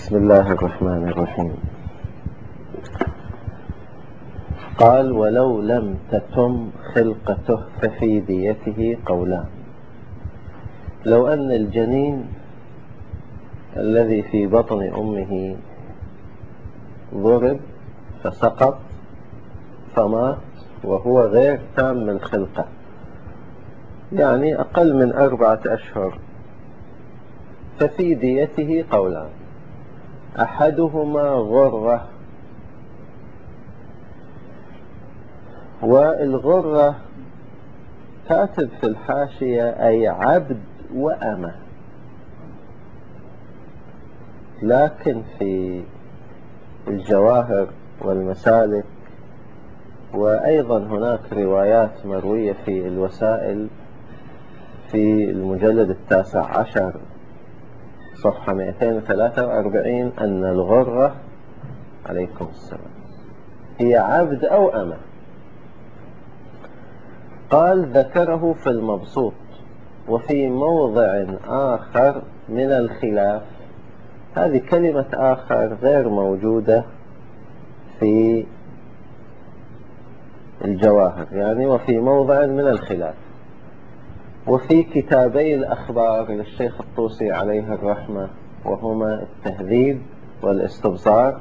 بسم الله الرحمن الرحيم. قال: ولو لم تتم خلقته ففي ديته قولان. لو أن الجنين الذي في بطن أمه ضرب فسقط فمات وهو غير تام الخلقة، يعني أقل من 4 أشهر، ففي ديته قولان: أحدهما غرة، والغرة كاتب في الحاشية أي عبد وأمة، لكن في الجواهر والمسالك وأيضا هناك روايات مروية في الوسائل في المجلد 19 صفحة 243 أن الغرة عليكم السلام هي عبد أو أمة. قال: ذكره في المبسوط وفي موضع آخر من الخلاف. هذه كلمة آخر غير موجودة في الجواهر، يعني وفي موضع من الخلاف. وفي كتابي الأخبار للشيخ الطوسي عليه الرحمة، وهما التهذيب والاستبصار،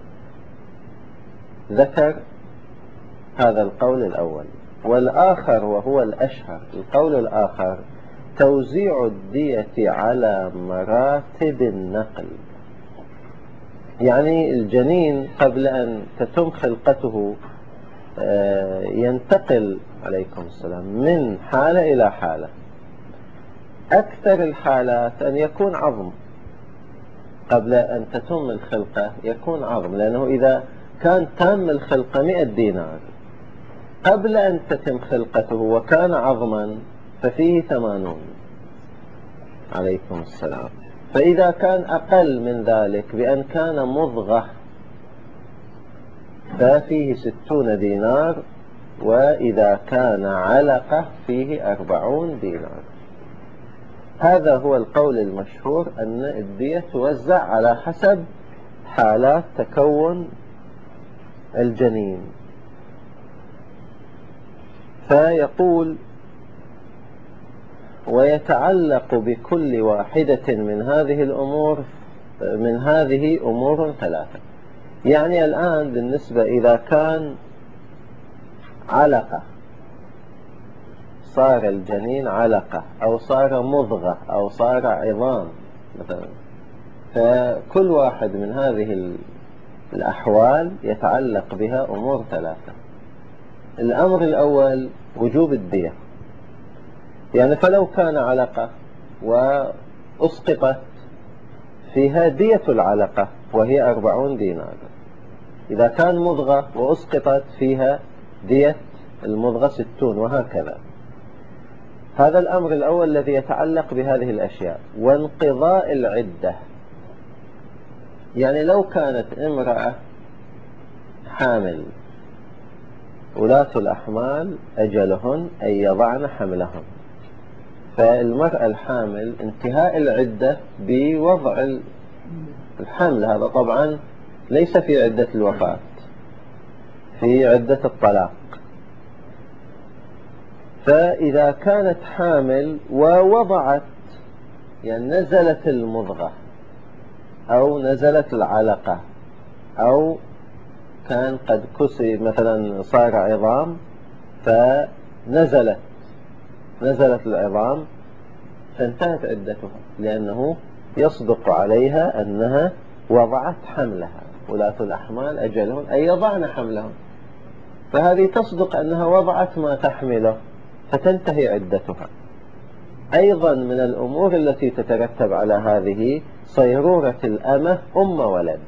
ذكر هذا القول الأول. والآخر وهو الأشهر، القول الآخر: توزيع الدية على مراتب النقل، يعني الجنين قبل أن تتم خلقته ينتقل عليكم السلام من حالة إلى حالة. أكثر الحالات أن يكون عظم، قبل أن تتم الخلقة يكون عظم، لأنه إذا كان تام الخلقة 100 دينار قبل أن تتم خلقته وكان عظما ففيه 80 عليكم السلام. فإذا كان أقل من ذلك بأن كان مضغة ففيه 60 دينار، وإذا كان علقة فيه 40 دينار. هذا هو القول المشهور، أن الدية توزع على حسب حالات تكون الجنين. فيقول: ويتعلق بكل واحدة من هذه الأمور أمور 3. يعني الآن بالنسبة إذا كان علقة، صار الجنين علقة، أو صار مضغة، أو صار عظام مثلا، فكل واحد من هذه الأحوال يتعلق بها أمور 3. الأمر الأول وجوب الدية، يعني فلو كان علقة وأسقطت فيها دية العلقة وهي 40 دينار. إذا كان مضغة وأسقطت فيها دية المضغة 60، وهكذا. هذا الأمر الأول الذي يتعلق بهذه الأشياء. وانقضاء العدة، يعني لو كانت امرأة حامل، ولاة الأحمال أجلهن أن يضعن حملهن، فالمرأة الحامل انتهاء العدة بوضع الحمل. هذا طبعا ليس في عدة الوفاة، في عدة الطلاق. فإذا كانت حامل ووضعت، يعني نزلت المضغة أو نزلت العلقة، أو كان قد كسي مثلا صار عظام فنزلت العظام، فانتهت عدتها، لأنه يصدق عليها أنها وضعت حملها. ولاة الأحمال أجلهم أن يضعن حملهم، فهذه تصدق أنها وضعت ما تحمله، فتنتهي عدتها. أيضا من الأمور التي تترتب على هذه صيرورة الأمة أم ولد،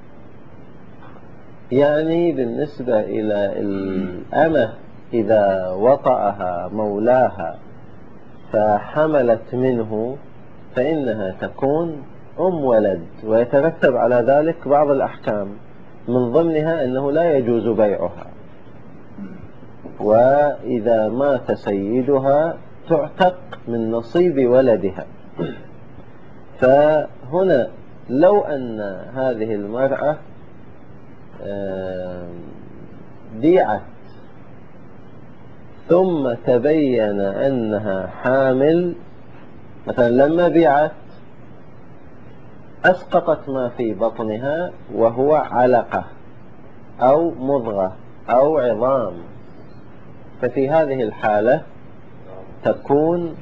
يعني بالنسبة إلى الأمة إذا وطأها مولاها فحملت منه فإنها تكون أم ولد، ويترتب على ذلك بعض الأحكام، من ضمنها أنه لا يجوز بيعها، وإذا مات سيدها تعتق من نصيب ولدها. فهنا لو أن هذه المرأة بيعت ثم تبين أنها حامل، مثلا لما بيعت أسقطت ما في بطنها وهو علقة أو مضغة أو عظام، ففي هذه الحالة تكون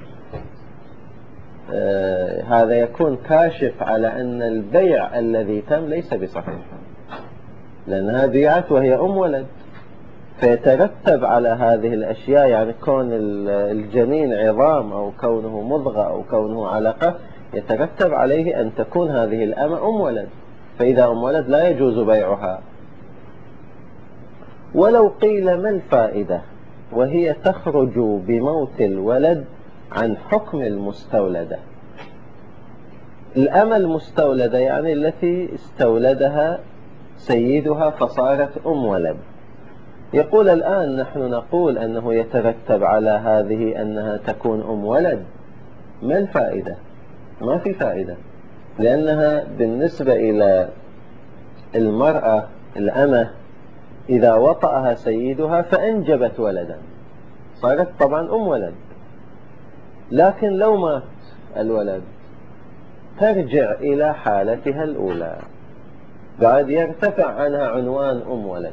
هذا يكون كاشف على أن البيع الذي تم ليس بصحيح، لأنها بيعت وهي أم ولد، فيترتب على هذه الأشياء، يعني كون الجنين عظام أو كونه مضغة أو كونه علقة، يترتب عليه أن تكون هذه الأمة أم ولد، فإذا أم ولد لا يجوز بيعها. ولو قيل ما الفائدة وهي تخرج بموت الولد عن حكم المستولدة؟ الأمة المستولدة يعني التي استولدها سيدها فصارت أم ولد. يقول الآن نحن نقول أنه يترتب على هذه أنها تكون أم ولد، ما الفائدة؟ ما في فائدة، لأنها بالنسبة إلى المرأة الأمة إذا وطأها سيدها فأنجبت ولدا صارت طبعا أم ولد، لكن لو مات الولد ترجع إلى حالتها الأولى، بعد يرتفع عنها عنوان أم ولد.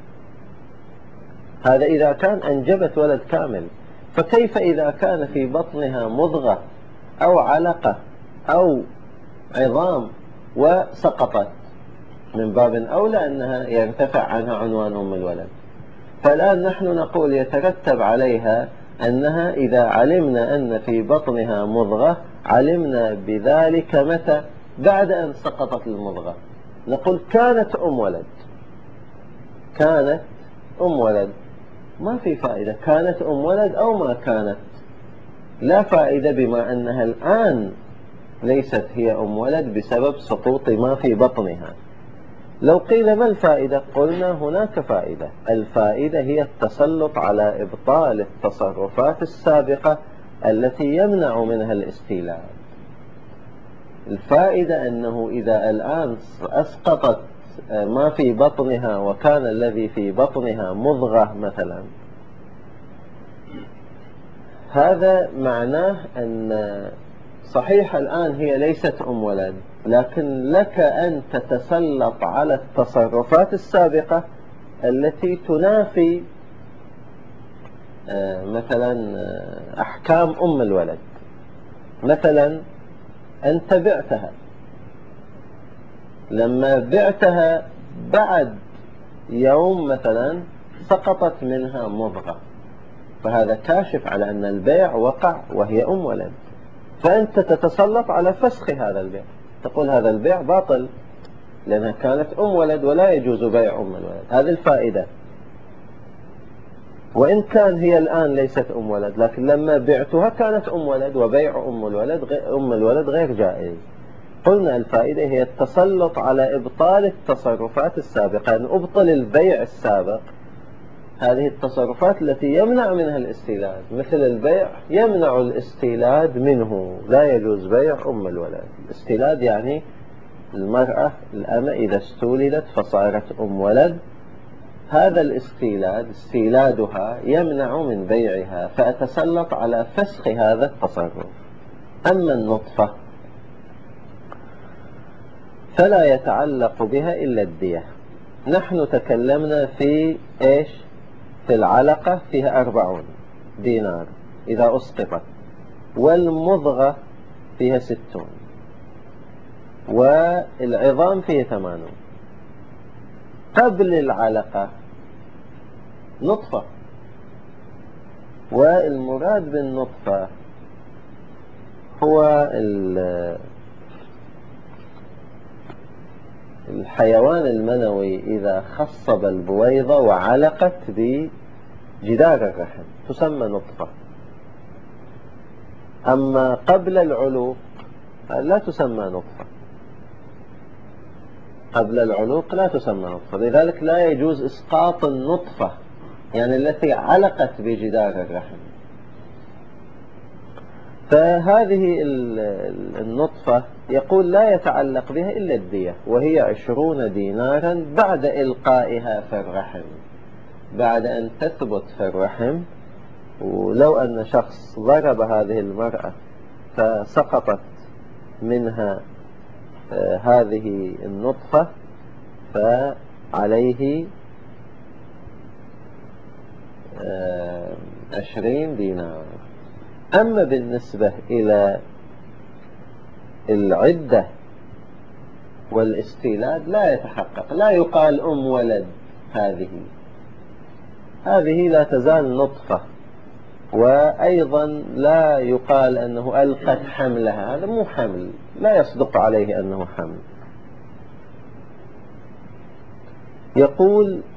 هذا إذا كان أنجبت ولد كامل، فكيف إذا كان في بطنها مضغة أو علقة أو عظام وسقطت؟ من باب أولى أنها يرتفع عنها عنوان أم الولد. فالآن نحن نقول يترتب عليها أنها إذا علمنا أن في بطنها مضغة، علمنا بذلك متى؟ بعد أن سقطت المضغة، نقول كانت أم ولد، كانت أم ولد، ما في فائدة كانت أم ولد أو ما كانت، لا فائدة بما أنها الآن ليست هي أم ولد بسبب سقوط ما في بطنها. لو قيل ما الفائدة؟ قلنا هناك فائدة، الفائدة هي التسلط على إبطال التصرفات السابقة التي يمنع منها الاستيلاء. الفائدة أنه إذا الآن أسقطت ما في بطنها وكان الذي في بطنها مضغة مثلا، هذا معناه أن صحيح الآن هي ليست أم ولد، لكن لك أن تتسلط على التصرفات السابقة التي تنافي مثلا أحكام أم الولد. مثلا أنت بعتها، لما بعتها بعد يوم مثلا سقطت منها مضغة، فهذا كاشف على أن البيع وقع وهي أم ولد، فأنت تتسلط على فسخ هذا البيع، تقول هذا البيع باطل لأنها كانت أم ولد ولا يجوز بيع أم الولد. هذه الفائدة. وإن كان هي الآن ليست أم ولد، لكن لما بعتها كانت أم ولد، وبيع أم الولد غير جائز. قلنا الفائدة هي التسلط على إبطال التصرفات السابقة، أن أبطل البيع السابق، هذه التصرفات التي يمنع منها الاستيلاد، مثل البيع يمنع الاستيلاد منه، لا يجوز بيع أم الولد. الاستيلاد يعني المرأة الأمة إذا استولدت فصارت أم ولد، هذا الاستيلاد استيلادها يمنع من بيعها، فأتسلط على فسخ هذا التصرف. أما النطفة فلا يتعلق بها إلا الدية. نحن تكلمنا في إيش؟ في العلقة فيها 40 دينار إذا أسقطت، والمضغة فيها 60، والعظام فيها 80. قبل العلقة نطفة، والمراد بالنطفة هو الحيوان المنوي إذا خصب البويضة وعلقت بجدار الرحم تسمى نطفة. أما قبل العلوق لا تسمى نطفة، قبل العلوق لا تسمى نطفة، لذلك لا يجوز إسقاط النطفة، يعني التي علقت بجدار الرحم. فهذه النطفة يقول لا يتعلق بها إلا الدية، وهي 20 دينارا بعد إلقائها في الرحم، بعد أن تثبت في الرحم. ولو أن شخص ضرب هذه المرأة فسقطت منها هذه النطفة فعليه 20 دينار. أما بالنسبة إلى العدة والاستيلاد لا يتحقق، لا يقال ولد، هذه لا تزال نطفة، وأيضا لا يقال أنه ألقت حملها، هذا مو حمل، لا يصدق عليه أنه حمل. يقول: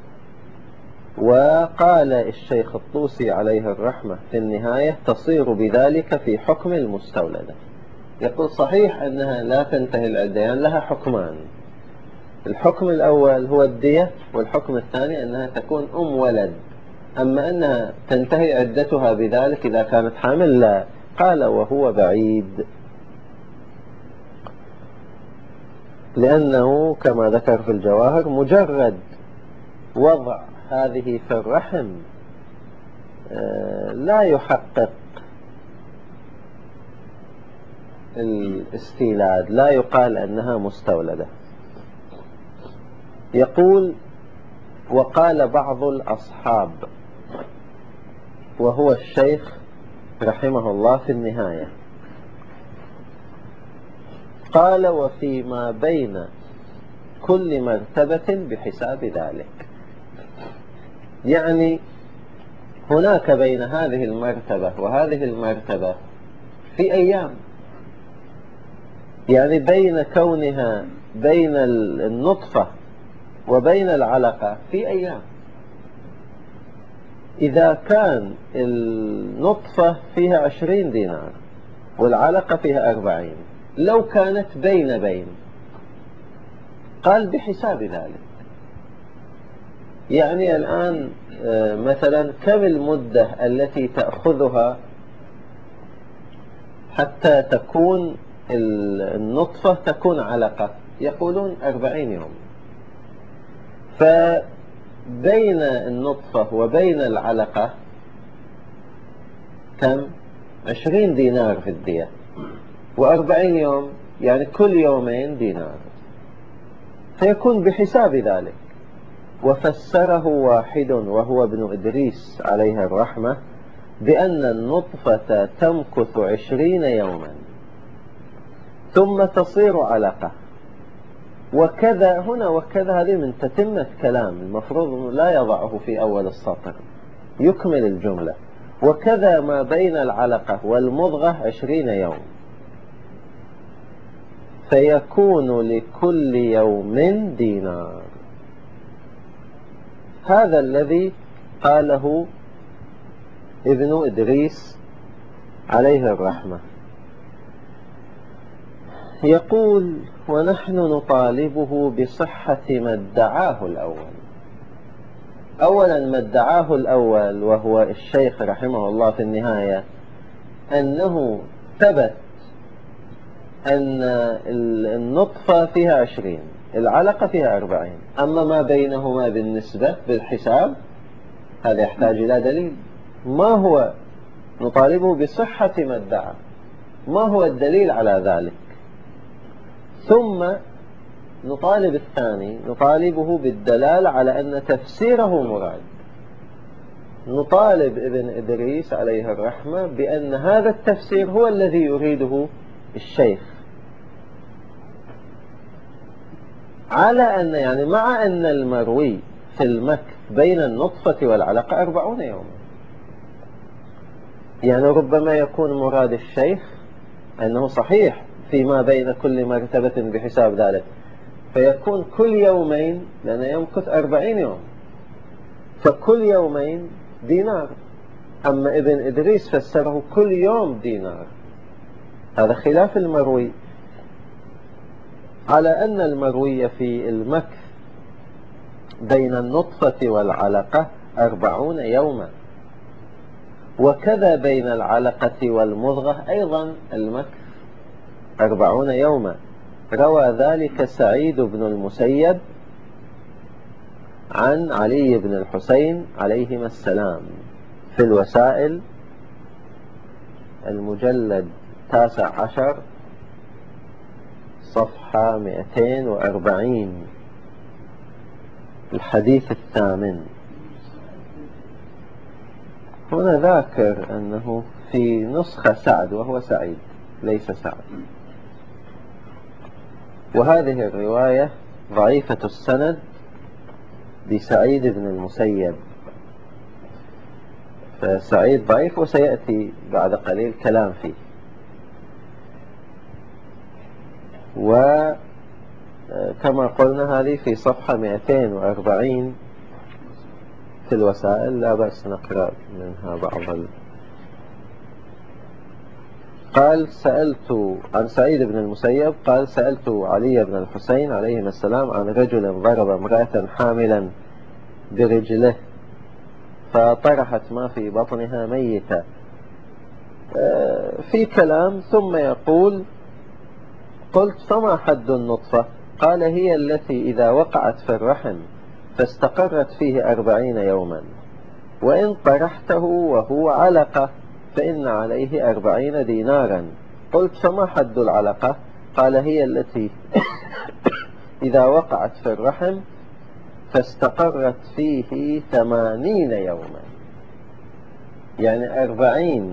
وقال الشيخ الطوسي عليه الرحمة في النهاية: تصير بذلك في حكم المستولدة. يقول صحيح أنها لا تنتهي العدة، لها حكمان. الحكم الأول هو الدية، والحكم الثاني أنها تكون ولد. أما أنها تنتهي عدتها بذلك إذا كانت حامل لا. قال: وهو بعيد، لأنه كما ذكر في الجواهر مجرد وضع هذه في الرحم لا يحقق الاستيلاد، لا يقال أنها مستولدة. يقول: وقال بعض الأصحاب، وهو الشيخ رحمه الله في النهاية، قال: وفيما بين كل مرتبة بحساب ذلك. يعني هناك بين هذه المرتبة وهذه المرتبة في أيام، يعني بين كونها بين النطفة وبين العلقة في أيام. إذا كان النطفة فيها 20 دينار والعلقة فيها 40، لو كانت بين قال بحساب ذلك. يعني الآن مثلا كم المدة التي تأخذها حتى تكون النطفة تكون علقة؟ يقولون 40 يوم. فبين النطفة وبين العلقة كم؟ 20 دينار في الدية، و40 يوم يعني كل يومين دينار، فيكون بحساب ذلك. وفسره واحد وهو ابن إدريس عليه الرحمة بأن النطفة تمكث 20 يوما ثم تصير علقة. وكذا هنا وكذا، هذه من تتمة كلام، المفروض لا يضعه في أول السطر، يكمل الجملة. وكذا ما بين العلقة والمضغة 20 يوم، فيكون لكل يوم دينار. هذا الذي قاله ابن إدريس عليه الرحمة. يقول: ونحن نطالبه بصحة ما ادعاه الأول. أولا ما ادعاه الأول وهو الشيخ رحمه الله في النهاية، أنه ثبت أن النطفة فيها 20، العلقة فيها 40، أما ما بينهما بالنسبة بالحساب هذا يحتاج إلى دليل. ما هو؟ نطالبه بصحة ما ادعى، ما هو الدليل على ذلك؟ ثم نطالب الثاني، نطالبه بالدلالة على أن تفسيره مراد. نطالب ابن إدريس عليه الرحمة بأن هذا التفسير هو الذي يريده الشيخ، على أن يعني مع أن المروي في المكث بين النطفة والعلقة 40 يوما، يعني ربما يكون مراد الشيخ أنه صحيح فيما بين كل مرتبة بحساب ذلك، فيكون كل يومين، لأنه يمكث 40 يوم، فكل يومين دينار. أما ابن إدريس فسره كل يوم دينار، هذا خلاف المروي، على أن المروي في المكث بين النطفة والعلقة 40 يوما. وكذا بين العلقة والمضغة أيضا المكث 40 يوما. روى ذلك سعيد بن المسيب عن علي بن الحسين عليهما السلام في الوسائل المجلد 19 صفحة 240 الحديث 8. هنا ذاكر أنه في نسخة سعد وهو سعيد ليس سعد، وهذه الرواية ضعيفة السند بسعيد بن المسيب، فسعيد ضعيف وسيأتي بعد قليل كلام فيه. وكما قلنا هذه في صفحة 240 في الوسائل، لا بأس نقرأ منها بعض قال سألت عن سعيد بن المسيب قال سألت علي بن الحسين عليهما السلام عن رجل ضرب امرأة حاملا برجله فطرحت ما في بطنها ميتة. في كلام ثم يقول قلت فما حد النطفة؟ قال هي التي إذا وقعت في الرحم فاستقرت فيه 40 يوما، وإن طرحته وهو علقة فإن عليه 40 دينارا. قلت فما حد العلقة؟ قال هي التي إذا وقعت في الرحم فاستقرت فيه 80 يوما، يعني 40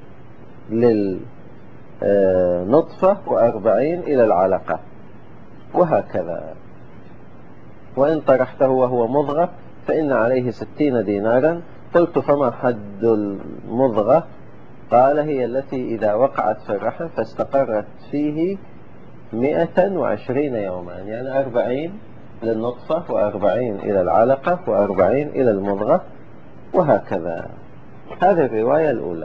للنطفة و40 إلى العلقة، وهكذا. وإن طرحته وهو مضغة فإن عليه 60 دينارا. قلت فما حد المضغة؟ قال هي التي إذا وقعت في الرحم فاستقرت فيه 120 يوما، يعني 40 للنطفة و40 إلى العلقة و40 إلى المضغة، وهكذا. هذه الرواية الأولى.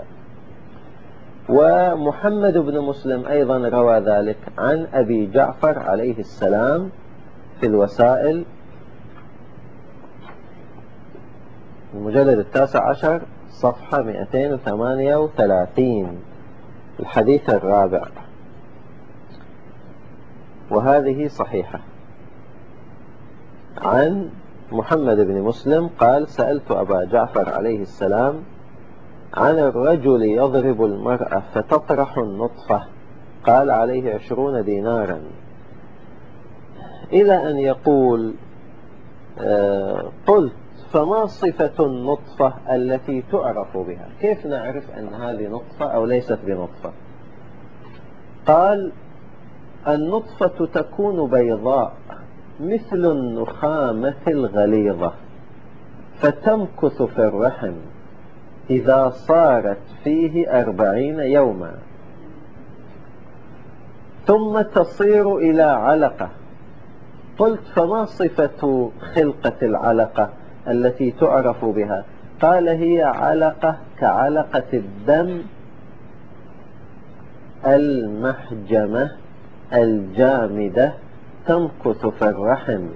ومحمد بن مسلم أيضا روى ذلك عن أبي جعفر عليه السلام في الوسائل المجلد 19 صفحة 238 الحديث الرابع، وهذه صحيحة. عن محمد بن مسلم قال سألت أبا جعفر عليه السلام عن الرجل يضرب المرأة فتطرح النطفة، قال عليه 20 دينارا، إلى أن يقول قلت فما صفة النطفة التي تعرف بها؟ كيف نعرف أن هذه نطفة أو ليست بنطفة؟ قال النطفة تكون بيضاء مثل النخامة الغليظة فتمكث في الرحم إذا صارت فيه 40 يوما، ثم تصير إلى علقة. قلت فما صفة خلقة العلقة التي تعرف بها؟ قال هي علقة كعلقة الدم المحجمة الجامدة تمكث في الرحم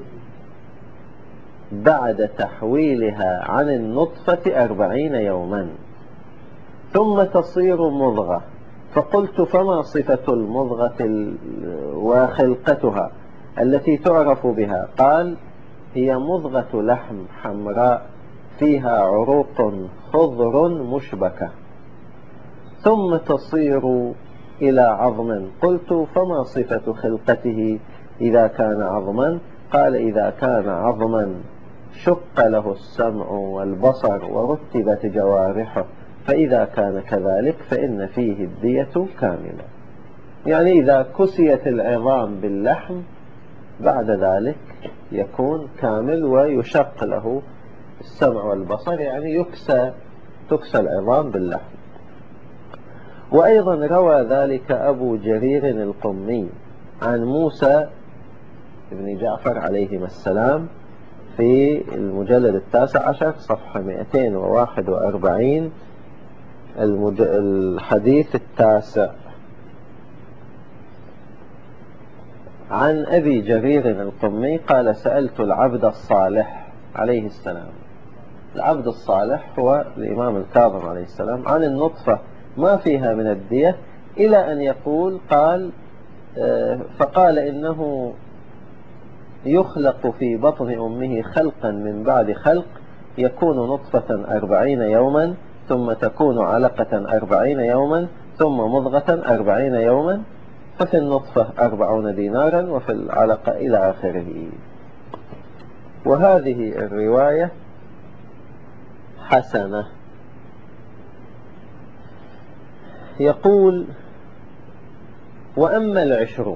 بعد تحويلها عن النطفة 40 يوما، ثم تصير مضغة. فقلت فما صفة المضغة وخلقتها التي تعرف بها؟ قال هي مضغة لحم حمراء فيها عروق خضر مشبكة، ثم تصير إلى عظم. قلت فما صفة خلقته إذا كان عظما؟ قال إذا كان عظما شق له السمع والبصر ورتبت جوارحه، فإذا كان كذلك فإن فيه الدية كاملة. يعني إذا كسيت العظام باللحم بعد ذلك يكون كامل ويشق له السمع والبصر، يعني تكسى العظام باللحم. وأيضا روى ذلك أبو جرير القمي عن موسى بن جعفر عليهما السلام في المجلد 19 صفحة 241 الحديث 9. عن أبي جرير القمي قال سألت العبد الصالح عليه السلام العبد الصالح هو الإمام الكاظم عليه السلام عن النطفة ما فيها من الدية، إلى أن يقول قال فقال إنه يخلق في بطن أمه خلقا من بعد خلق، يكون نطفة 40 يوما، ثم تكون علقة 40 يوما، ثم مضغة 40 يوما، ففي النطفة 40 دينارا، وفي العلقة إلى آخره. وهذه الرواية حسنة. يقول وأما 20،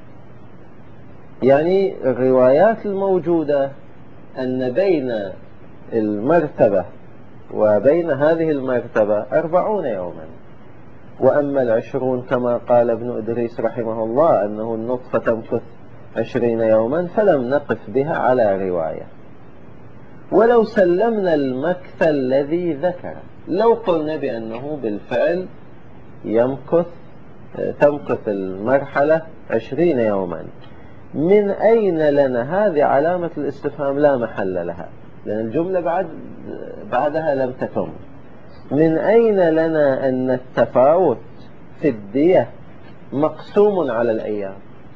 يعني الروايات الموجودة أن بين المرتبة وبين هذه المرتبة 40 يوما. وأما 20 كما قال ابن إدريس رحمه الله أنه النطفة تمكث 20 يوما، فلم نقف بها على رواية. ولو سلمنا المكث الذي ذكر، لو قلنا بأنه بالفعل تمكث المرحلة 20 يوما، من أين لنا؟ هذه علامة الاستفهام لا محل لها، لأن الجملة بعدها لم تتم. من أين لنا أن التفاوت في الدية مقسوم على الأيام؟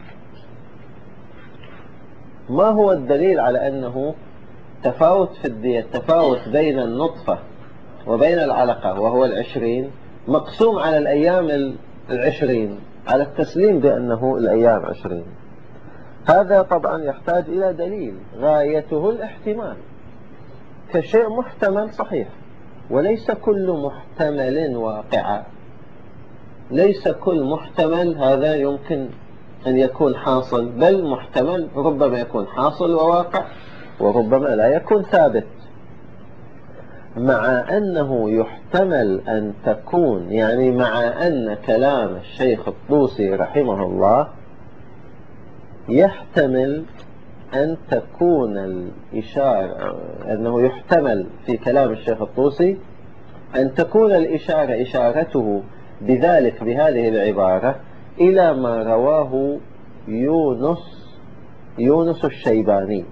ما هو الدليل على أنه تفاوت في الدية، التفاوت بين النطفة وبين العلقة وهو 20 مقسوم على الأيام 20، على التسليم بأنه الأيام 20؟ هذا طبعا يحتاج إلى دليل غايته الاحتمال كشيء محتمل صحيح، وليس كل محتمل واقع. ليس كل محتمل هذا يمكن أن يكون حاصل، بل محتمل ربما يكون حاصل وواقع، وربما لا يكون ثابت. مع أنه يحتمل أن تكون، يعني مع أن كلام الشيخ الطوسي رحمه الله يحتمل أن تكون الإشارة، أنه يحتمل في كلام الشيخ الطوسي أن تكون الإشارة إشارته بذلك بهذه العبارة إلى ما رواه يونس الشيباني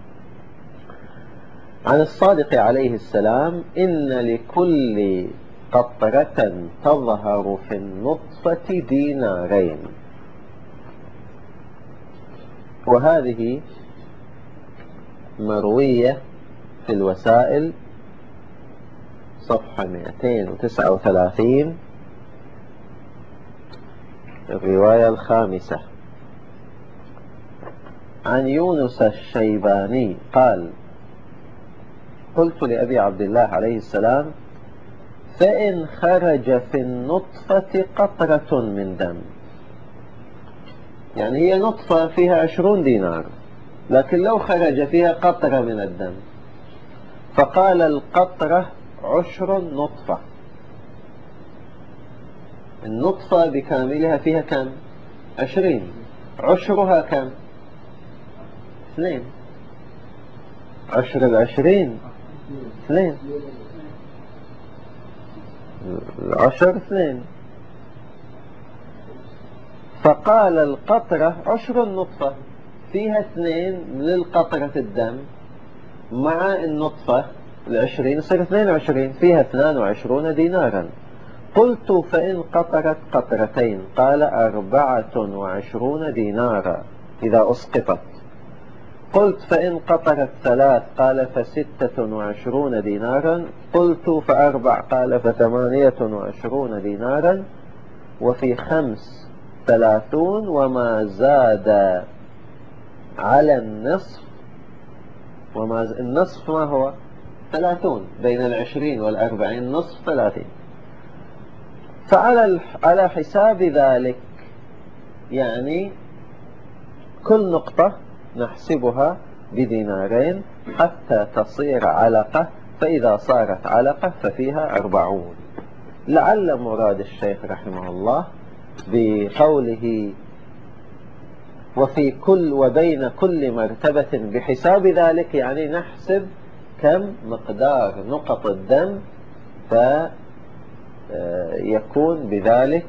عن الصادق عليه السلام: إن لكل قطرة تظهر في النطفة دينارين. وهذه مروية في الوسائل صفحة 239 الرواية الخامسة عن يونس الشيباني قال: قلت لأبي عبد الله عليه السلام: فإن خرج في النطفة قطرة من دم، يعني هي نطفة فيها 20 دينار، لكن لو خرج فيها قطرة من الدم، فقال: القطرة عشر النطفة. النطفة بكاملها فيها كم؟ 20. عشرها كم؟ 2. عشر 20 2. العشر 2. فقال: القطرة عشر النطفة، فيها 2 للقطرة الدم، مع النطفة 20 يصير 22، فيها 22 دينارا. قلت: فإن قطرت قطرتين؟ قال: 24 دينارا إذا أسقطت. قلت: فإن قطرت 3؟ قال: ف26 دينارا. قلت: ف4؟ قال: ف28 دينارا. وفي 35، وما زاد على النصف. النصف ما هو؟ 30. بين 20 وال40 نصف 30. فعلى حساب ذلك، يعني كل نقطة نحسبها بدينارين حتى تصير علقة، فإذا صارت علقة ففيها 40. لعل مراد الشيخ رحمه الله بقوله وبين كل مرتبة بحساب ذلك، يعني نحسب كم مقدار نقط الدم، فيكون بذلك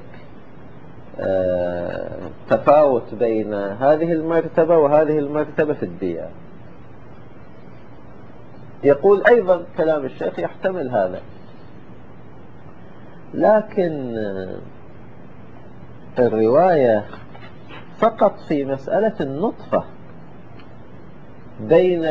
تفاوت بين هذه المرتبة وهذه المرتبة في الدية. يقول أيضا كلام الشيخ يحتمل هذا، لكن الرواية فقط في مسألة النطفة بين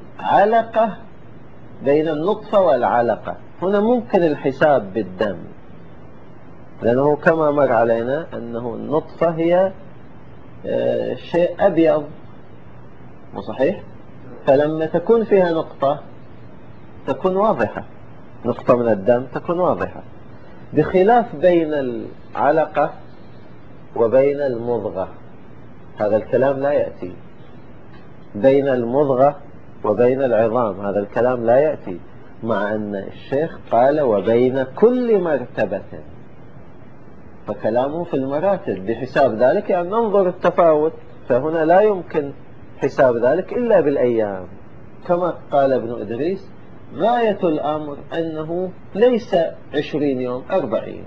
النطفة والعلقة، هنا ممكن الحساب بالدم، لأنه كما مر علينا أنه النطفة هي شيء أبيض، مو صحيح؟ فلما تكون فيها نقطة تكون واضحة، نقطة من الدم تكون واضحة، بخلاف بين العلقة وبين المضغة، هذا الكلام لا يأتي. بين المضغة وبين العظام هذا الكلام لا يأتي، مع أن الشيخ قال وبين كل مرتبة، فكلامه في المراتب، بحساب ذلك يعني ننظر التفاوت، فهنا لا يمكن حساب ذلك إلا بالأيام، كما قال ابن إدريس غاية الأمر أنه ليس 20 يوم 40.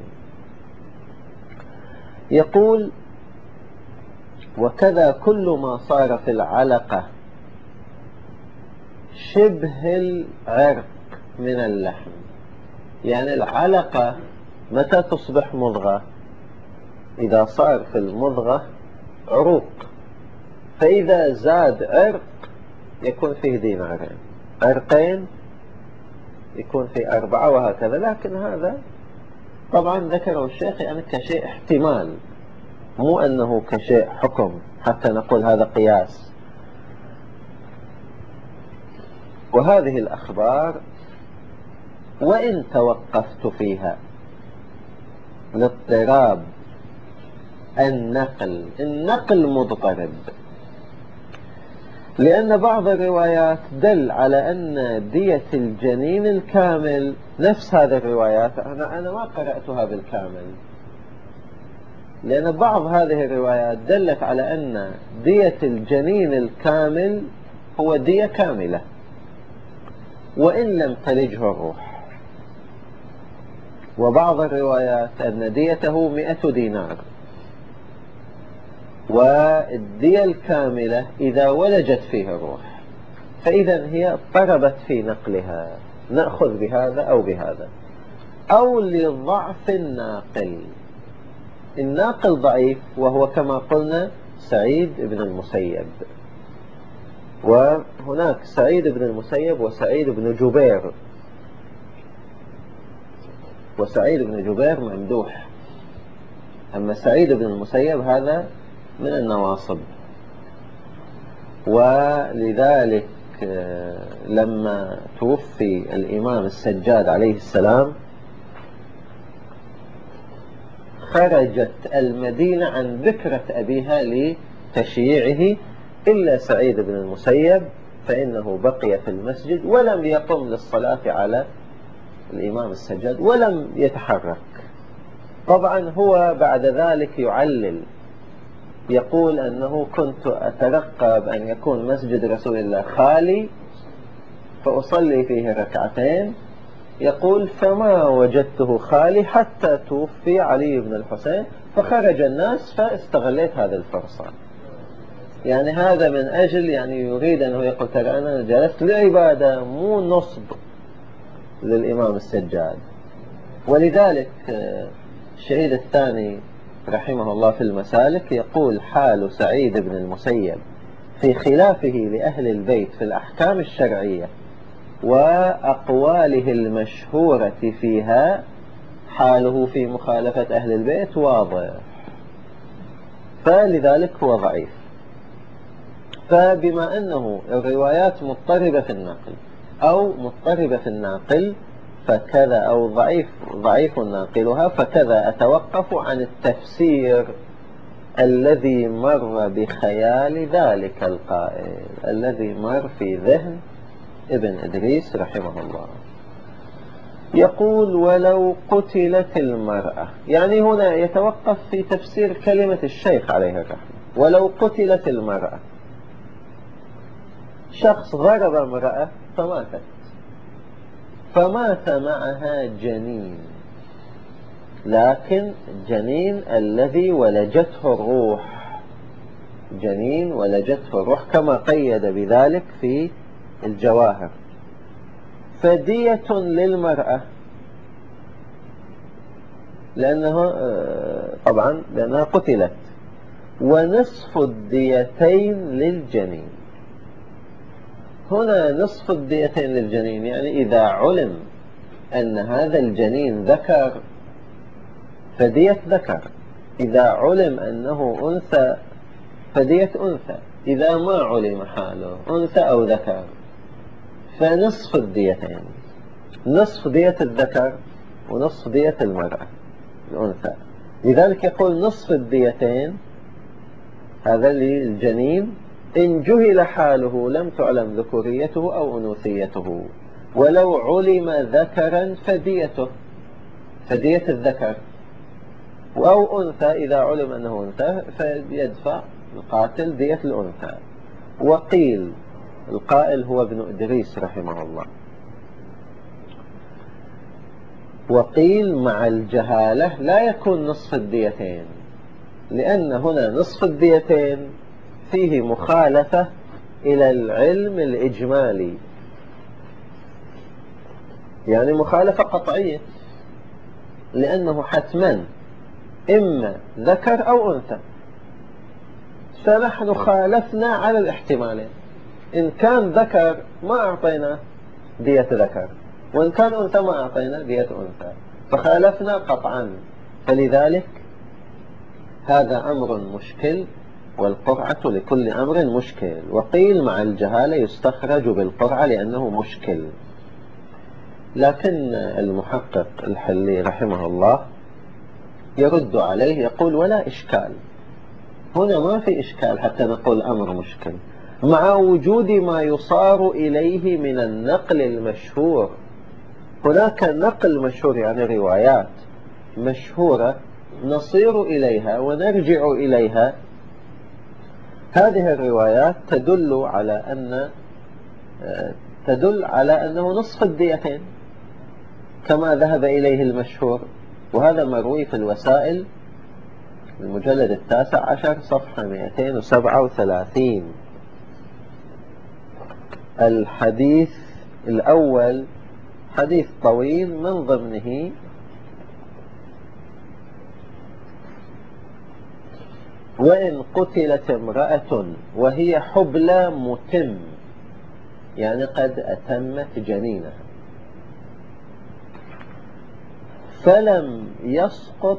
يقول وكذا كل ما صار في العلقة شبه العرق من اللحم، يعني العلقة متى تصبح مضغة؟ إذا صار في المضغة عروق، فإذا زاد عرق يكون فيه دينارين، عرقين يكون فيه 4 وهكذا، لكن هذا طبعا ذكره الشيخ يعني كشيء احتمال، مو أنه كشيء حكم حتى نقول هذا قياس. وهذه الأخبار وإن توقفت فيها لاضطراب النقل مضطرب، لأن بعض الروايات دل على أن دية الجنين الكامل، نفس هذه الروايات أنا ما قرأتها بالكامل، لأن بعض هذه الروايات دلت على أن دية الجنين الكامل هو دية كاملة وإن لم تلجه الروح، وبعض الروايات أن ديته 100 دينار، والدية الكاملة إذا ولجت فيه الروح، فإذا هي اضطربت في نقلها، نأخذ بهذا أو بهذا، أو لضعف الناقل ضعيف، وهو كما قلنا سعيد بن المسيب، وهناك سعيد بن المسيب وسعيد بن جبير، وسعيد بن جبير ممدوح، أما سعيد بن المسيب هذا من النواصب. ولذلك لما توفي الإمام السجاد عليه السلام خرجت المدينة عن ذكرى أبيها لتشييعه إلا سعيد بن المسيب، فإنه بقي في المسجد ولم يقم للصلاة على الإمام السجاد ولم يتحرك. طبعا هو بعد ذلك يعلل، يقول أنه كنت أترقب أن يكون مسجد رسول الله خالي فأصلي فيه ركعتين، يقول فما وجدته خالي حتى توفي علي بن الحسين فخرج الناس فاستغليت هذه الفرصة. يعني هذا من أجل يعني يريد أنه يقول ترى أنا جلست لعبادة مو نصب للإمام السجاد. ولذلك الشهيد الثاني رحمه الله في المسالك يقول حال سعيد بن المسيب في خلافه لأهل البيت في الأحكام الشرعية وأقواله المشهورة فيها، حاله في مخالفة أهل البيت واضح، فلذلك هو ضعيف. فبما أنه الروايات مضطربة في النقل أو مضطربة في الناقل فكذا، أو ضعيف ناقلها، فكذا أتوقف عن التفسير الذي مر بخيال ذلك القائل، الذي مر في ذهن ابن إدريس رحمه الله. يقول ولو قتلت المرأة، يعني هنا يتوقف في تفسير كلمة الشيخ عليه الرحمة. ولو قتلت المرأة، شخص ضرب امرأة فماتت، فمات معها جنين، لكن الجنين الذي ولجته الروح، جنين ولجته الروح كما قيد بذلك في الجواهر، فدية للمرأة لأنها قتلت، ونصف الديتين للجنين. هنا نصف الديتين للجنين يعني إذا علم أن هذا الجنين ذكر فدية ذكر، إذا علم أنه أنثى فدية أنثى، إذا ما علم حاله أنثى أو ذكر فنصف الديتين، نصف دية الذكر ونصف دية المرأة الأنثى. لذلك يقول نصف الديتين هذا للجنين إن جهل حاله لم تعلم ذكوريته أو أنوثيته، ولو علم ذكرا فديته فدية الذكر، أو أنثى إذا علم أنه أنثى فيدفع القاتل دية الأنثى. وقيل، القائل هو ابن إدريس رحمه الله، وقيل مع الجهالة لا يكون نصف الديتين، لأن هنا نصف الديتين فيه مخالفة إلى العلم الإجمالي، يعني مخالفة قطعية، لأنه حتما إما ذكر أو أنثى، فنحن خالفنا على الاحتمالين، إن كان ذكر ما أعطينا دية ذكر، وإن كان أنثى ما أعطينا دية أنثى، فخالفنا قطعا. فلذلك هذا أمر مشكل، والقرعة لكل أمر مشكل. وقيل مع الجهالة يستخرج بالقرعة لأنه مشكل. لكن المحقق الحلي رحمه الله يرد عليه يقول ولا إشكال، هنا ما في إشكال حتى نقول أمر مشكل، مع وجود ما يصار إليه من النقل المشهور. هناك نقل مشهور يعني روايات مشهورة نصير إليها ونرجع إليها، هذه الروايات تدل على أنه نصف الديتين كما ذهب إليه المشهور. وهذا مروي في الوسائل المجلد 19 صفحة 237. الحديث الأول حديث طويل من ضمنه وإن قتلت امرأة وهي حبلى متم، يعني قد أتمت جنينها، فلم يسقط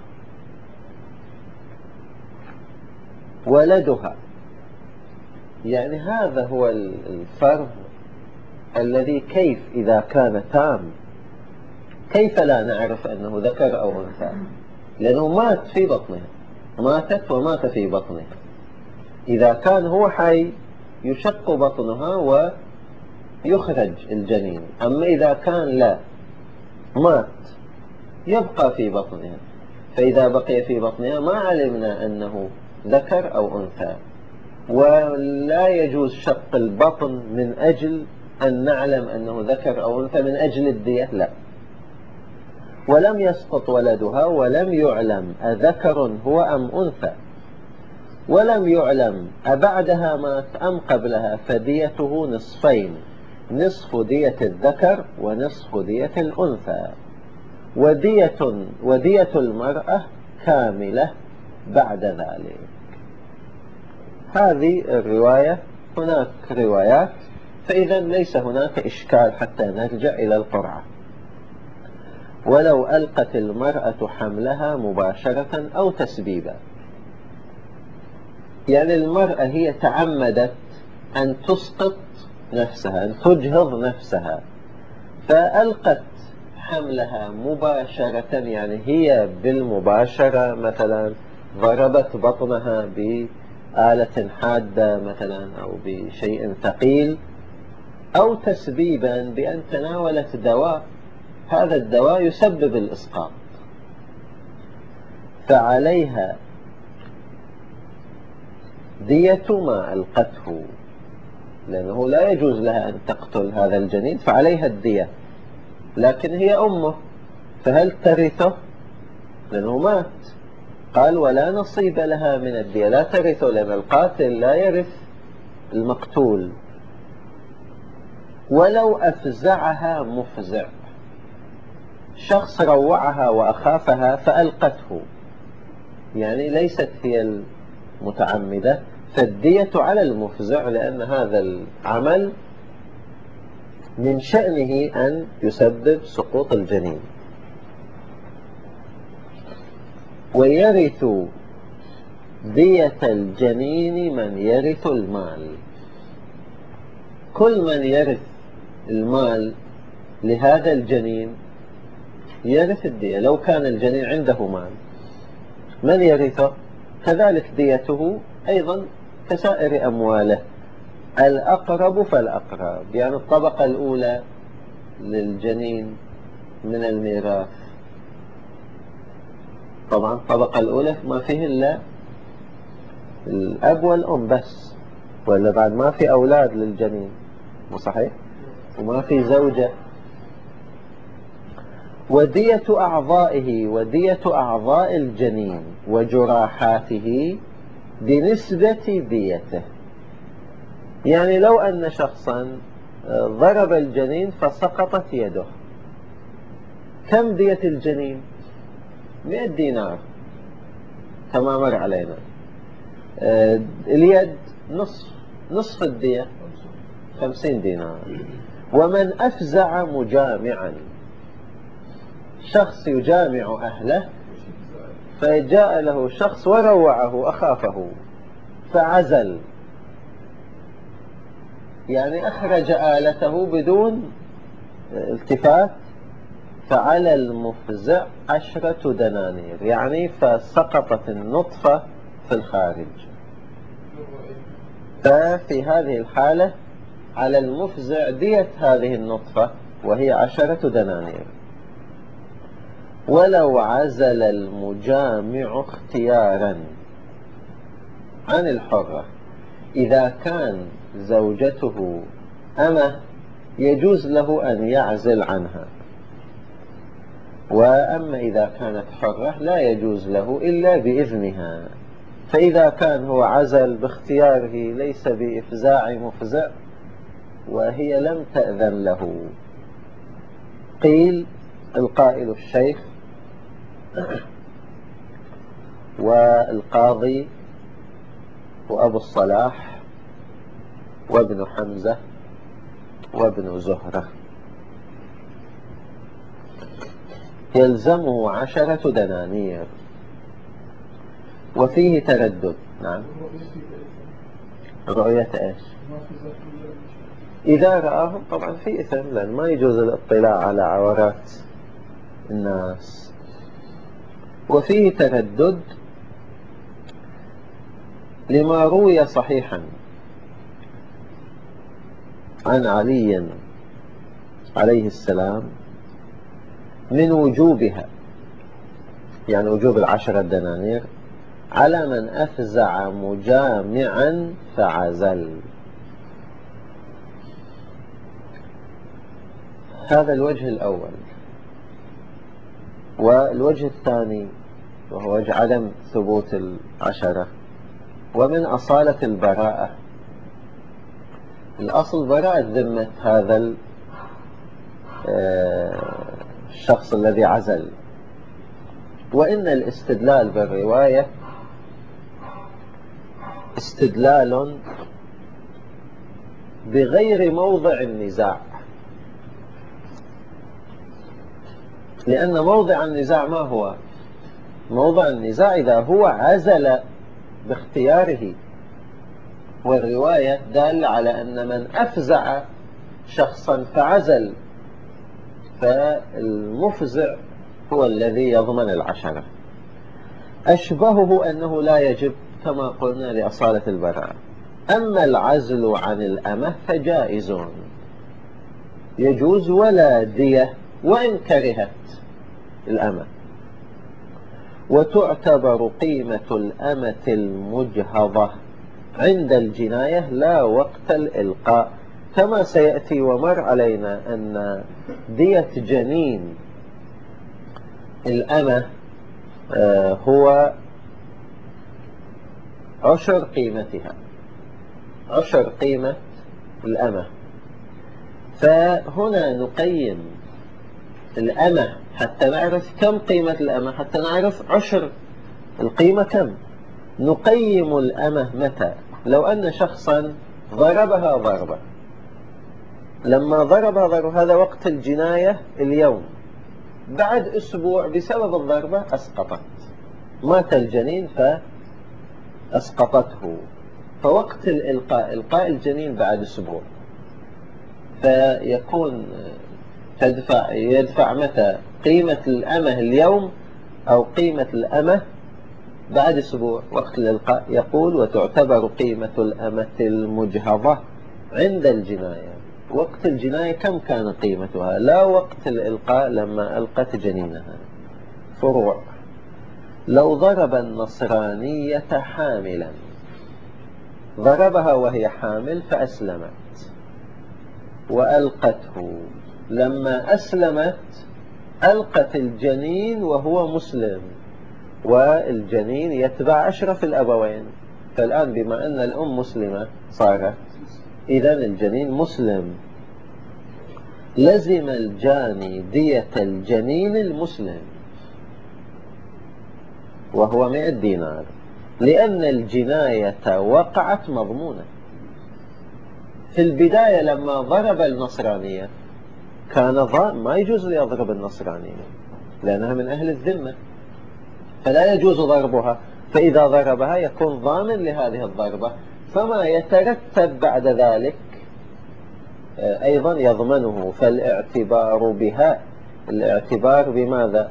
ولدها، يعني هذا هو الفرض الذي كيف إذا كان تام كيف لا نعرف أنه ذكر أو أنثى، لأنه مات في بطنها، ماتت ومات في بطنها. إذا كان هو حي يشق بطنها ويخرج الجنين، أما إذا كان لا مات يبقى في بطنها، فإذا بقي في بطنها ما علمنا أنه ذكر أو أنثى. ولا يجوز شق البطن من أجل أن نعلم أنه ذكر أو أنثى من أجل الدية، لا. ولم يسقط ولدها، ولم يعلم أذكر هو أم أنثى، ولم يعلم أبعدها مات أم قبلها، فديته نصفين، نصف دية الذكر ونصف دية الأنثى، ودية المرأة كاملة بعد ذلك. هذه الرواية. هناك روايات، فإذا ليس هناك إشكال حتى نرجع إلى القرعة. ولو ألقت المرأة حملها مباشرة أو تسبيبا، يعني المرأة هي تعمدت أن تسقط نفسها، أن تجهض نفسها، فألقت حملها مباشرة، يعني هي بالمباشرة مثلا ضربت بطنها بآلة حادة مثلا أو بشيء ثقيل، أو تسبيبا بأن تناولت دواء، هذا الدواء يسبب الإسقاط، فعليها دية ما ألقته، لأنه لا يجوز لها أن تقتل هذا الجنين، فعليها الدية. لكن هي أمه، فهل ترثه؟ لأنه مات. قال ولا نصيب لها من الدية، لا ترثه، لأن القاتل لا يرث المقتول. ولو أفزعها مفزع، شخص روعها وأخافها فألقته، يعني ليست هي المتعمدة، فالدية على المفزع، لأن هذا العمل من شأنه أن يسبب سقوط الجنين. ويرث دية الجنين من يرث المال، كل من يرث المال لهذا الجنين يرث الدية. لو كان الجنين عنده مال من يرثه؟ كذلك ديته أيضا كسائر أمواله، الأقرب فالأقرب، يعني الطبقة الأولى للجنين من الميراث. طبعا الطبقة الأولى ما فيه إلا الأب والأم بس، ولا بعد ما في أولاد للجنين، مو صحيح؟ وما في زوجة. ودية أعضائه ودية أعضاء الجنين وجراحاته بنسبة ديته، يعني لو أن شخصا ضرب الجنين فسقطت يده، كم دية الجنين؟ 100 دينار كما مر علينا. اليد نصف الدية 50 دينار. ومن أفزع مجامعا، شخص يجامع أهله فجاء له شخص وروعه أخافه فعزل، يعني أخرج آلته بدون التفات، فعلى المفزع 10 دنانير، يعني فسقطت النطفة في الخارج. ففي هذه الحالة على المفزع دية هذه النطفة وهي 10 دنانير. ولو عزل المجامع اختيارا عن الحرة، إذا كان زوجته أمة يجوز له أن يعزل عنها، وأما إذا كانت حرة لا يجوز له إلا بإذنها. فإذا كان هو عزل باختياره ليس بإفزاع مفزع وهي لم تأذن له، قيل القائل الشيخ والقاضي وأبو الصلاح وابن حمزة وابن زهرة يلزمه 10 دنانير. وفيه تردد. نعم. رؤية ايش؟ إذا رآهم طبعا في إثم، لأن ما يجوز الاطلاع على عورات الناس. وفيه تردد لما روي صحيحا عن علي عليه السلام من وجوبها، يعني وجوب 10 دنانير على من أفزع مجامعا فعزل. هذا الوجه الأول. والوجه الثاني وهو وجه عدم ثبوت 10، ومن أصالة البراءة، الأصل براءة ذمة هذا الشخص الذي عزل. وإن الاستدلال بالرواية استدلال بغير موضع النزاع، لأن موضع النزاع ما هو؟ موضع النزاع إذا هو عزل باختياره، والرواية دال على أن من أفزع شخصا فعزل، فالمفزع هو الذي يضمن 10. أشبهه أنه لا يجب كما قلنا لأصالة البراءة. أما العزل عن الأمة فجائز يجوز ولا دية وإن كرهت الأمة. وتعتبر قيمة الأمة المجهضة عند الجناية لا وقت الإلقاء، كما سيأتي ومر علينا أن دية جنين الأمة هو 10 قيمتها، 10 قيمة الأمة. فهنا نقيم الأمة حتى نعرف كم قيمة الأمة، حتى نعرف عشر القيمة كم. نقيم الأمة متى؟ لو أن شخصا ضربها ضربة، لما ضربها ضربة هذا وقت الجناية اليوم، بعد أسبوع بسبب الضربة أسقطت، مات الجنين فأسقطته، فوقت إلقاء الجنين بعد أسبوع، فيكون يدفع متى؟ قيمة الأمة اليوم أو قيمة الأمة بعد أسبوع وقت الإلقاء. يقول وتعتبر قيمة الأمة المجهضة عند الجناية. وقت الجناية كم كان قيمتها، لا وقت الإلقاء لما ألقت جنينها. فروع: لو ضرب النصرانية حاملا، ضربها وهي حامل فأسلمت وألقته، لما أسلمت ألقت الجنين وهو مسلم، والجنين يتبع أشرف الأبوين. فالآن بما أن الأم مسلمة صارت إذن الجنين مسلم، لزم الجاني دية الجنين المسلم وهو 100 دينار، لأن الجناية وقعت مضمونة. في البداية لما ضرب النصرانية كان ما يجوز ليضرب النصرانية لأنها من أهل الذمة، فلا يجوز ضربها، فإذا ضربها يكون ضامن لهذه الضربة، فما يترتب بعد ذلك أيضا يضمنه. فالاعتبار بها، الاعتبار بماذا؟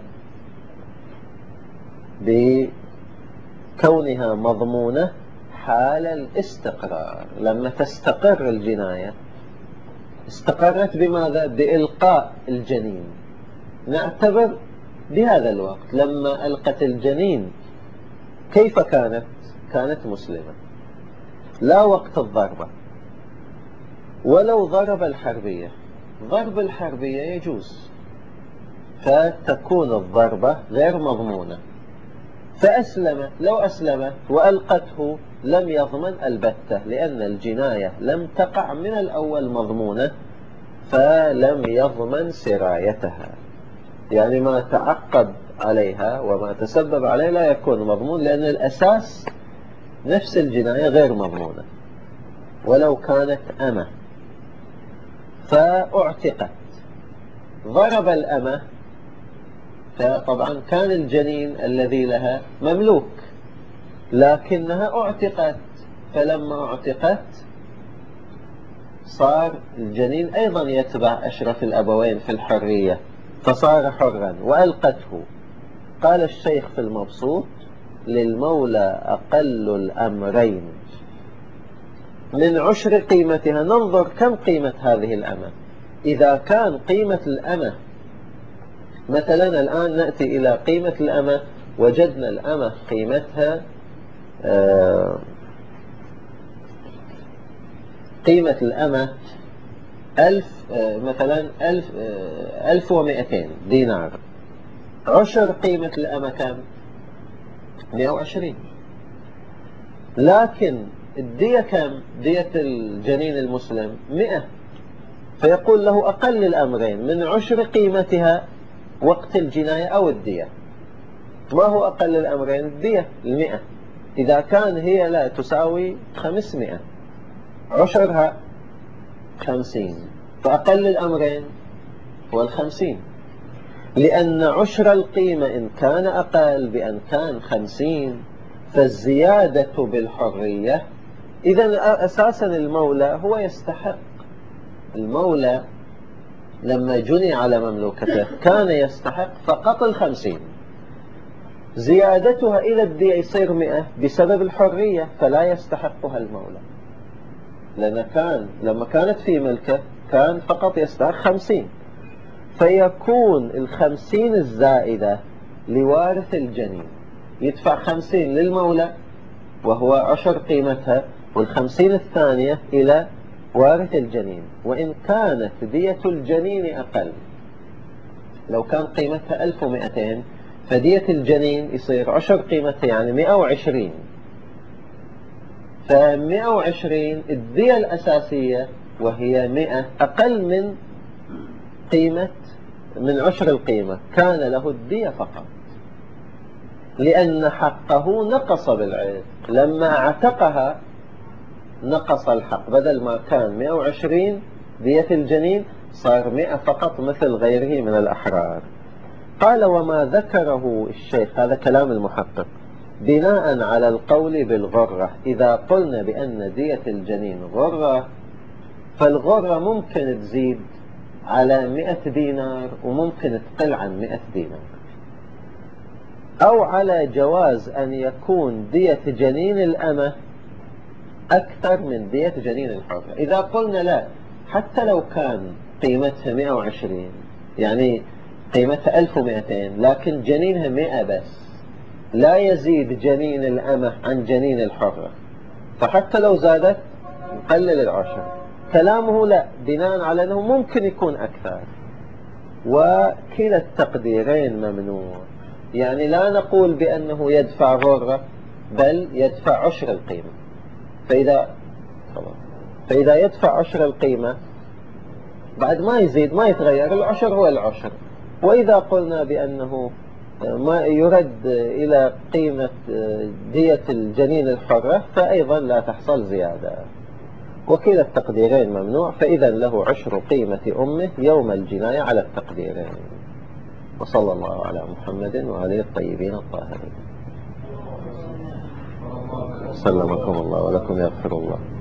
بكونها مضمونة حال الاستقرار. لما تستقر الجناية استقرت بماذا؟ بإلقاء الجنين. نعتبر بهذا الوقت لما ألقت الجنين كيف كانت؟ كانت مسلمة، لا وقت الضربة. ولو ضرب الحربية، ضرب الحربية يجوز، فتكون الضربة غير مضمونة. فأسلمت، لو أسلمت وألقته لم يضمن البتة، لأن الجناية لم تقع من الأول مضمونة، فلم يضمن سرايتها. يعني ما تعقب عليها وما تسبب عليه لا يكون مضمون، لأن الأساس نفس الجناية غير مضمونة. ولو كانت أمة فأعتقت، ضرب الأمة، فطبعا كان الجنين الذي لها مملوك، لكنها أعتقت، فلما أعتقت صار الجنين أيضا يتبع أشرف الأبوين في الحرية، فصار حرا وألقته. قال الشيخ في المبسوط: للمولى أقل الأمرين من عشر قيمتها. ننظر كم قيمة هذه الأمة. إذا كان قيمة الأمة مثلا، الآن نأتي إلى قيمة الأمة، وجدنا الأمة قيمتها قيمة الأمة 1000 مثلا 1200 دينار. عشر قيمة الأمة كم؟ 120. لكن الدية كم؟ دية الجنين المسلم 100. فيقول له أقل الأمرين من عشر قيمتها وقت الجناية أو الدية. ما هو أقل الأمرين؟ الدية 100. إذا كان هي لا تساوي 500 عشرها 50، فأقل الأمرين هو 50، لأن عشر القيمة إن كان أقل بأن كان 50 فالزيادة بالحرية. إذن أساسا المولى هو يستحق. المولى لما جني على مملوكته كان يستحق فقط 50، زيادتها إلى الدية يصير 100 بسبب الحرية، فلا يستحقها المولى، لأن لما كانت في ملكه كان فقط يستحق 50، فيكون 50 الزائدة لوارث الجنين، يدفع 50 للمولى وهو عشر قيمتها، وال50 الثانية إلى وارث الجنين. وإن كانت دية الجنين أقل، لو كان قيمتها 1200 فدية الجنين يصير عشر قيمتها يعني 120. ف120 الدية الأساسية وهي 100 أقل من قيمة، من عشر القيمة، كان له الدية فقط، لأن حقه نقص بالعين. لما اعتقها نقص الحق، بدل ما كان 120 دية الجنين صار 100 فقط مثل غيره من الأحرار. قال: وما ذكره الشيخ، هذا كلام المحقق، بناء على القول بالغرة، إذا قلنا بأن دية الجنين غرة، فالغرة ممكن تزيد على 100 دينار وممكن تقل عن 100 دينار، أو على جواز أن يكون دية جنين الأمة أكثر من دية جنين الحرة. إذا قلنا لا، حتى لو كان قيمتها 120 يعني قيمتها 1200 لكن جنينها 100 بس، لا يزيد جنين الأمة عن جنين الحرة، فحتى لو زادت نقلل العشر. كلامه لا، بناء على أنه ممكن يكون أكثر، وكلا التقديرين ممنوع. يعني لا نقول بأنه يدفع غرة، بل يدفع عشر القيمة. فإذا يدفع عشر القيمة بعد ما يزيد ما يتغير، العشر هو العشر. وإذا قلنا بأنه ما يرد إلى قيمة دية الجنين الحرة فأيضا لا تحصل زيادة، وكلا التقديرين ممنوع. فإذا له عشر قيمة أمه يوم الجناية على التقديرين. وصلى الله على محمد وعلى الطيبين الطاهرين. سلمكم الله ولكم يغفر الله.